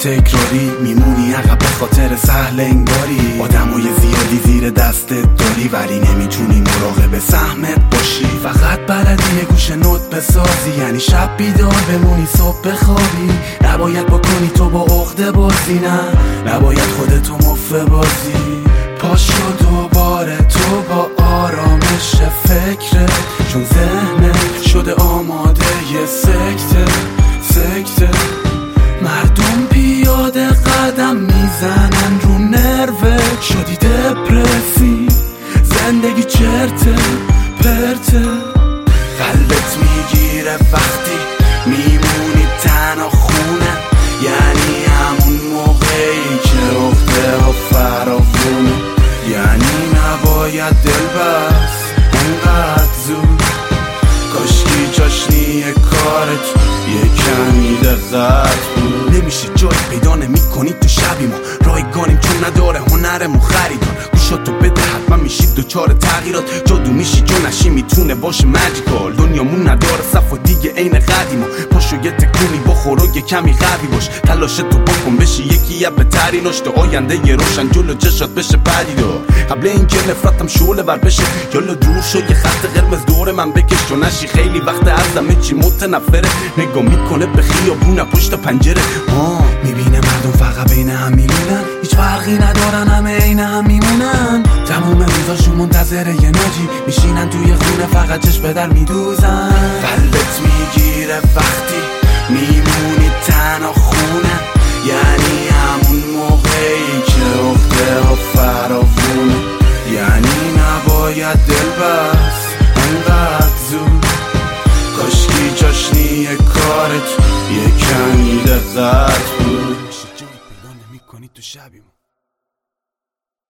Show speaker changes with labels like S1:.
S1: تکراری میمونی عقب به خاطر سهل انگاری. آدمای زیادی زیر دستت داری ولی نمیتونی مراقب سهمت باشی. فقط بلدی یه گوشه نوت بسازی، یعنی شب بیدار بمونی صبح بخوابی. نباید بکنی تو با عقده بازی، نه نباید خودتو مفه بازی. پاشو دوباره تو با آرامش فکره، چون ذهنت شده آماده یه سکته. مردم پیاده قدم میزنن رو نروت، شدی دپرسی زندگی چرته پرته. قلبت میگیره وقتی میمونی تنها خونه، یعنی همون موقعی که عقده ها فراوونه. یعنی نباید دل بست انقدر زود، کاشکی جاشنی کارت یه کمی دقت بود. نمیشه جای پیدا نمی‌کنی تو شبی ما رایگانیم، چون نداره هنرمون خریدار. گوشاتو بده حتما میشی دوچار تغییرات، جادو میشی جو نشی میتونه باشه ماجیکال. دنیامون نداره صف و دیگه عین قدیما، پاشو یه تکونی بخور و یه کمی قوی باش. تلاشتو بکن بشی یکی از بهتریناش، تو آینده یه روشن جلو چشات بشه پدیدار. قبل اینکه نفرتم شعله ور بشه یالا دور شو، یه خط قرمز دور من بکش تو نشی. خیلی وقت از همه چی متنفره، نگاه میکنه به خیابون پشت پنجره. میبینه مردم فقط بین هم میمونن، هیچ فرقی ندارن همه عین هم میمونن. تموم روزاشون منتظر یه ناجی میشینن توی خونه فقط چشم به در میدوزن. قلبت میگیره وقتی میمونی تنها خونه، یعنی همون موقعی که عقده ها فراوونه. یعنی نباید دل بست انقدر زود، کاشکی جاشنی کارت یه کمی دقت بود. جایی پیدا نمی کنی تو شبیم.